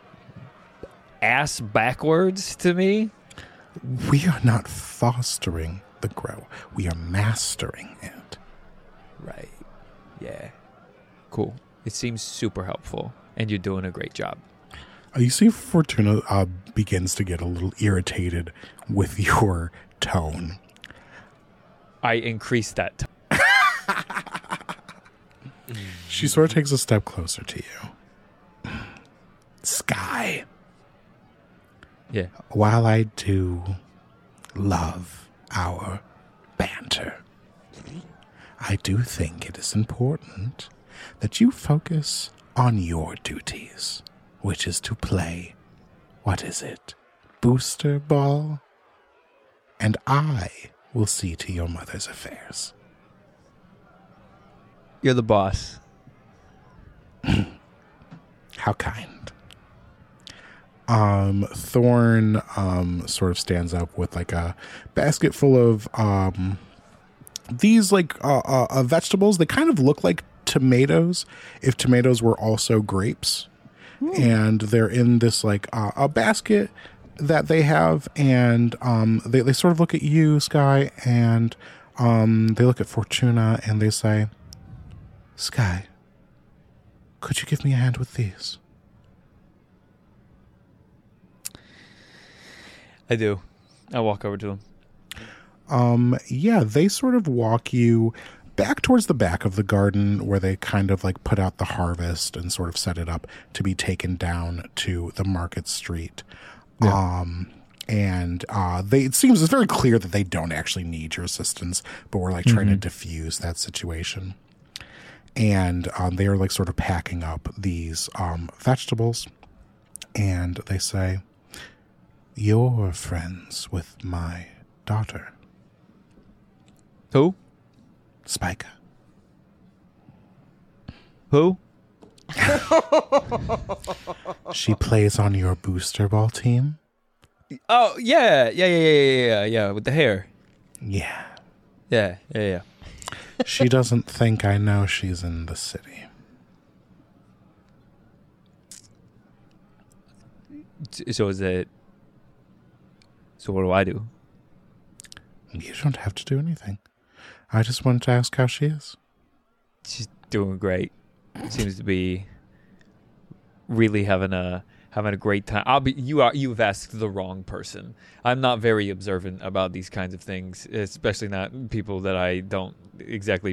ass backwards to me. We are not fostering the grow. We are mastering it. Right. Yeah. Cool. It seems super helpful, and you're doing a great job. You see Fortuna begins to get a little irritated with your tone. I increased that. She sort of takes a step closer to you. Sky, Yeah. while I do love our banter, I do think it is important that you focus on your duties, which is to play, what is it, booster ball? And I will see to your mother's affairs. You're the boss. How kind. Thorn sort of stands up with like a basket full of these like vegetables. They kind of look like tomatoes if tomatoes were also grapes. And they're in this like a basket that they have, and they sort of look at you, Sky, and they look at Fortuna and they say, Sky, could you give me a hand with these? I do. I walk over to him. Yeah, they sort of walk you back towards the back of the garden where they kind of like put out the harvest and sort of set it up to be taken down to the market street. Yeah. And it seems it's very clear that they don't actually need your assistance, but we're like trying to diffuse that situation. And they are like sort of packing up these vegetables, and they say, "You're friends with my daughter, Who? Spica." Who? She plays on your booster ball team. Oh, yeah, with the hair. Yeah. Yeah. She doesn't think I know she's in the city. So is it... So what do I do? You don't have to do anything. I just wanted to ask how she is. She's doing great. Seems to be really having a great time. You've asked the wrong person. I'm not very observant about these kinds of things, especially not people that I don't exactly.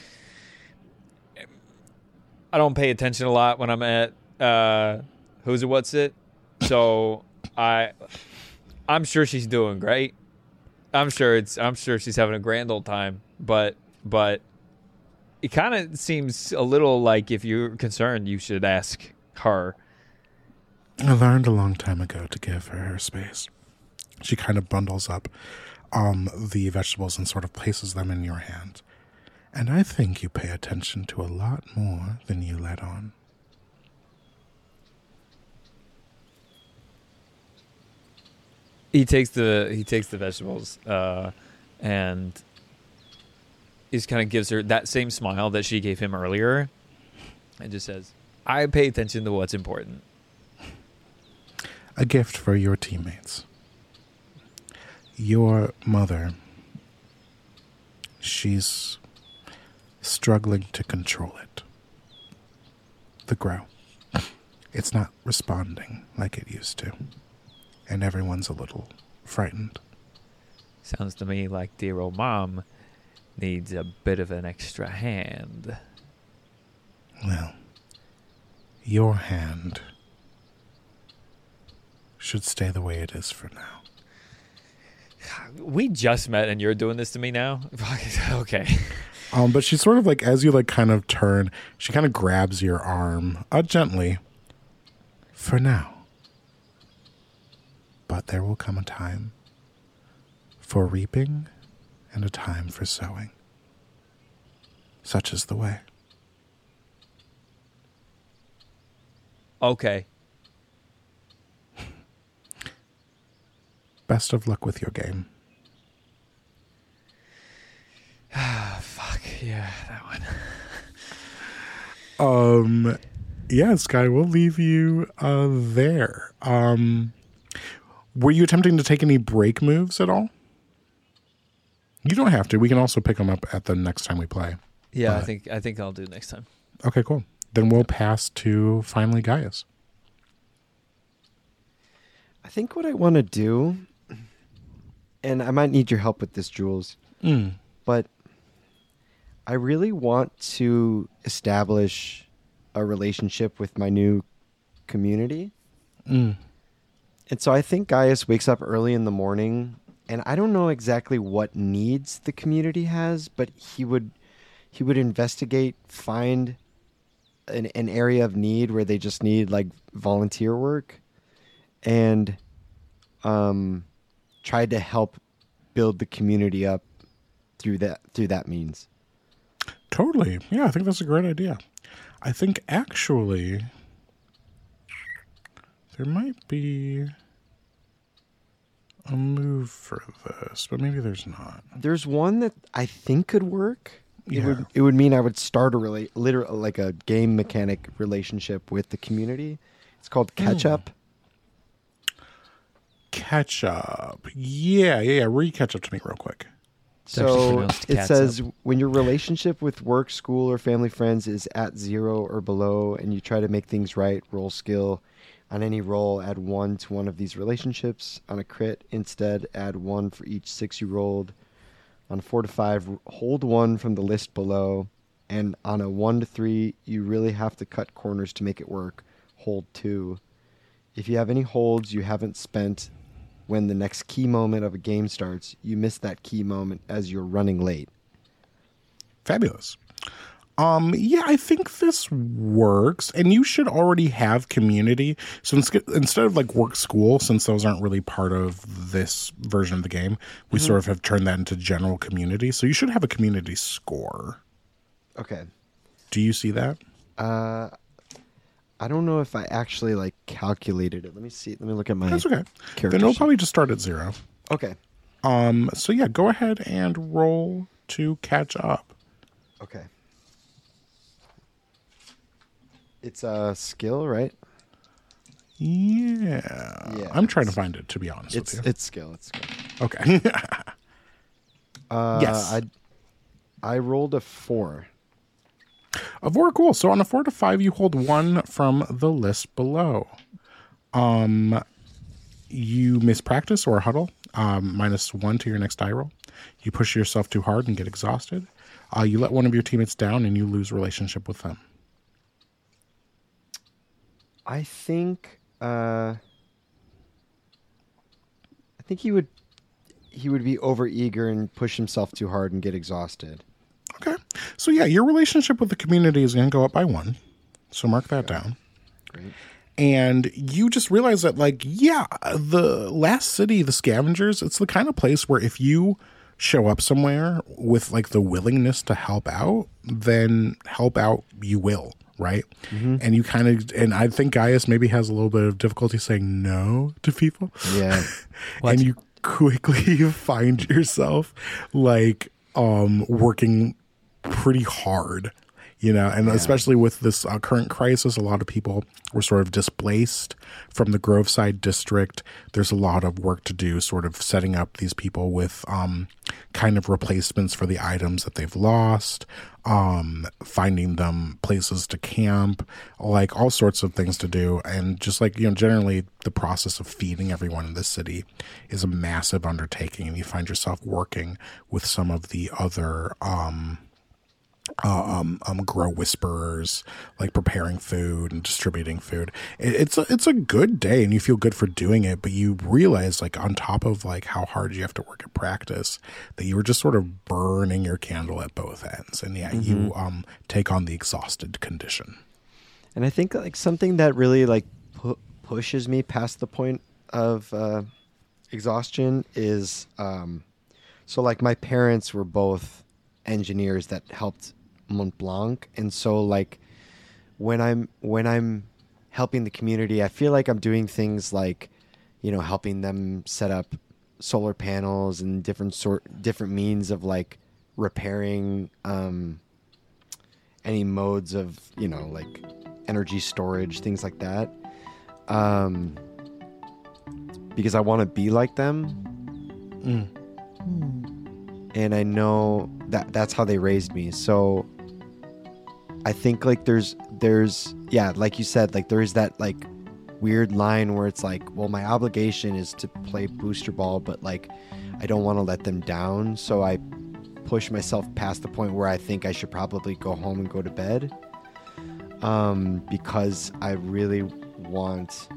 I don't pay attention a lot when I'm at Who's It What's It. So I'm sure she's doing great. I'm sure she's having a grand old time, but it kind of seems a little like if you're concerned, you should ask her. I learned a long time ago to give her space. She kind of bundles up the vegetables and sort of places them in your hand. And I think you pay attention to a lot more than you let on. He takes the vegetables and he just kind of gives her that same smile that she gave him earlier and just says, I pay attention to what's important. A gift for your teammates. Your mother, she's struggling to control it. The grow. It's not responding like it used to. And everyone's a little frightened. Sounds to me like dear old mom needs a bit of an extra hand. Well, your hand should stay the way it is for now. We just met and you're doing this to me now? Okay. But she sort of like, as you like kind of turn, she kind of grabs your arm gently. For now. But there will come a time for reaping and a time for sowing. Such is the way. Okay. Best of luck with your game. Fuck. Yeah, that one. Yeah, Sky, we'll leave you there. Were you attempting to take any break moves at all? You don't have to. We can also pick them up at the next time we play. Yeah, I think I'll do it next time. Okay, cool. Then we'll pass to finally Gaius. I think what I want to do, and I might need your help with this, Jules, but I really want to establish a relationship with my new community. Mm. And so I think Gaius wakes up early in the morning, and I don't know exactly what needs the community has, but he would investigate, find an area of need where they just need like volunteer work, and try to help build the community up through that means. Totally. Yeah, I think that's a great idea. I think actually there might be a move for this, but maybe there's not. There's one that I think could work. Yeah. It would mean I would start literally like a game mechanic relationship with the community. It's called Catch Up. Catch up. Yeah. Read catch up to me real quick. It's actually So pronounced it Cat's says Up. when your relationship with work, school, or family friends is at 0 or below, and you try to make things right, roll skill. On any roll, add 1 to one of these relationships. On a crit, instead, add 1 for each 6 you rolled. On 4 to 5, hold 1 from the list below. And on a 1 to 3, you really have to cut corners to make it work. Hold 2. If you have any holds you haven't spent when the next key moment of a game starts, you miss that key moment as you're running late. Fabulous. Yeah, I think this works, and you should already have community. So instead of like work school, since those aren't really part of this version of the game, we sort of have turned that into general community. So you should have a community score. Okay. Do you see that? I don't know if I actually like calculated it. Let me see. Let me look at my That's okay. character Then it'll sheet. probably just start at 0. Okay. So yeah, go ahead and roll to catch up. Okay. It's a skill, right? Yeah. Yeah, I'm trying to find it, to be honest with you. It's skill. It's skill. Okay. Yes. I rolled a 4. A 4, cool. So on a 4 to 5, you hold 1 from the list below. You miss practice or huddle, -1 to your next die roll. You push yourself too hard and get exhausted. You let one of your teammates down and you lose relationship with them. I think he would be overeager and push himself too hard and get exhausted. Okay. So yeah, your relationship with the community is going to go up by 1. So mark that down. Great. And you just realize that, like, yeah, the last city, the Scavengers, it's the kind of place where if you show up somewhere with, like, the willingness to help out, then help out you will, right? Mm-hmm. And you kind of, and I think Gaius maybe has a little bit of difficulty saying no to people. Yeah. And you quickly find yourself, like, working pretty hard. You know, and especially with this current crisis, a lot of people were sort of displaced from the Groveside district. There's a lot of work to do, sort of setting up these people with kind of replacements for the items that they've lost, finding them places to camp, like all sorts of things to do. And just like, you know, generally the process of feeding everyone in this city is a massive undertaking. And you find yourself working with some of the other grow whisperers, like preparing food and distributing food. It's a good day and you feel good for doing it, but you realize, like, on top of like how hard you have to work at practice, that you were just sort of burning your candle at both ends. And yeah, you take on the exhausted condition. And I think like something that really like pushes me past the point of exhaustion is so like my parents were both engineers that helped Mont Blanc, and so like when I'm helping the community, I feel like I'm doing things like, you know, helping them set up solar panels and different means of like repairing any modes of, you know, like energy storage, things like that, because I want to be like them. And I know that that's how they raised me. So I think like there's yeah, like you said, like there is that like weird line where it's like, well, my obligation is to play booster ball, but like I don't want to let them down. So I push myself past the point where I think I should probably go home and go to bed, because I really want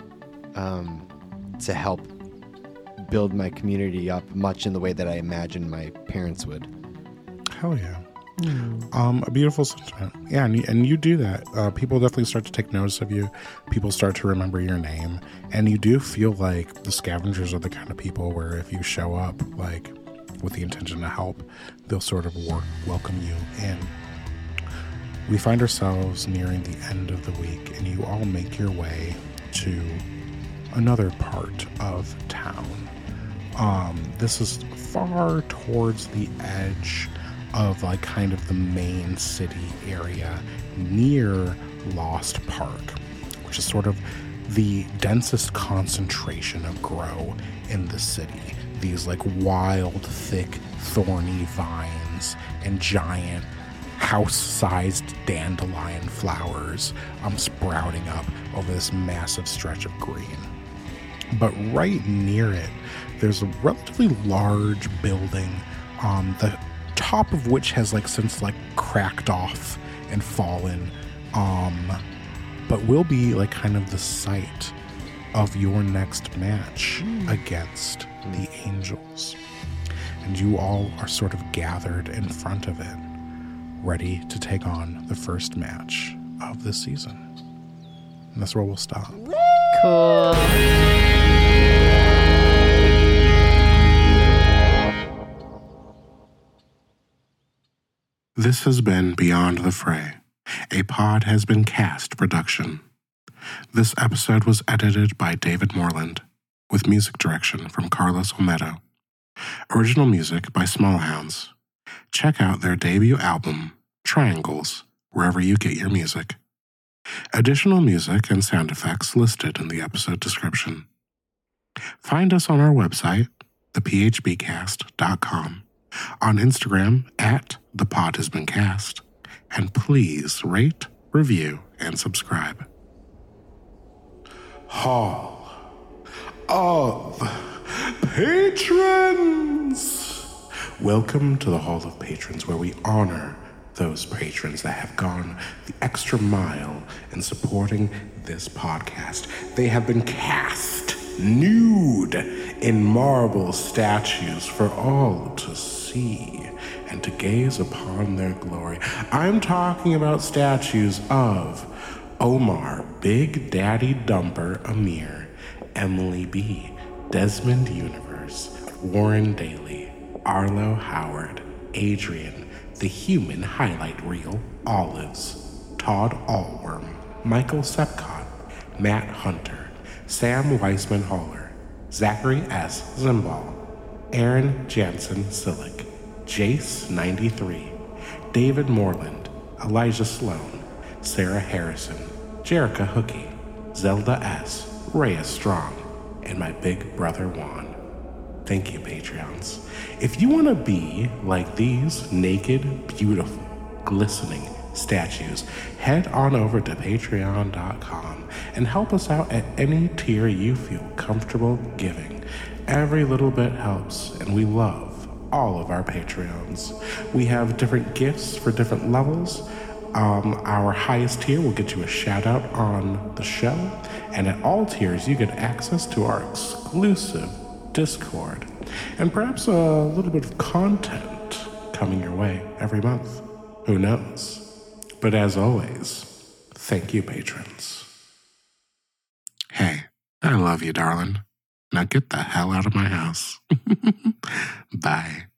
to help build my community up much in the way that I imagine my parents would. Hell yeah. A beautiful sentiment. Yeah, and you do that. People definitely start to take notice of you. People start to remember your name. And you do feel like the Scavengers are the kind of people where if you show up, like, with the intention to help, they'll sort of welcome you in. We find ourselves nearing the end of the week, and you all make your way to another part of town. This is far towards the edge of like kind of the main city area near Lost Park, which is sort of the densest concentration of grow in the city. These like wild, thick, thorny vines and giant house-sized dandelion flowers sprouting up over this massive stretch of green. But right near it, there's a relatively large building, the top of which has like since like cracked off and fallen, but will be like kind of the site of your next match against the Angels. And you all are sort of gathered in front of it, ready to take on the first match of this season. And that's where we'll stop. Cool. This has been Beyond the Fray, a Pod Has Been Cast production. This episode was edited by David Moreland, with music direction from Carlos Olmedo. Original music by Smallhounds. Check out their debut album, Triangles, wherever you get your music. Additional music and sound effects listed in the episode description. Find us on our website, thephbcast.com, on Instagram @thepodhasbeencast, and please rate, review, and subscribe. Hall of Patrons! Welcome to the Hall of Patrons, where we honor those patrons that have gone the extra mile in supporting this podcast. They have been cast nude in marble statues for all to see and to gaze upon their glory. I'm talking about statues of Omar, Big Daddy Dumper Amir, Emily B., Desmond Universe, Warren Daly, Arlo Howard, Adrian, The Human Highlight Reel, Olives, Todd Allworm, Michael Sepcott, Matt Hunter, Sam Weissman Haller, Zachary S. Zimbal, Aaron Jansen Sillick, Jace 93, David Moreland, Elijah Sloan, Sarah Harrison, Jerica Hookie, Zelda S., Rhea Strong, and my big brother Juan. Thank you, Patreons. If you want to be like these naked, beautiful, glistening statues, head on over to patreon.com and help us out at any tier you feel comfortable giving. Every little bit helps, and we love all of our Patreons. We have different gifts for different levels. Our highest tier will get you a shout out on the show, and at all tiers you get access to our exclusive Discord and perhaps a little bit of content coming your way every month. Who knows? But as always, thank you, patrons. Hey, I love you, darling. Now get the hell out of my house. Bye.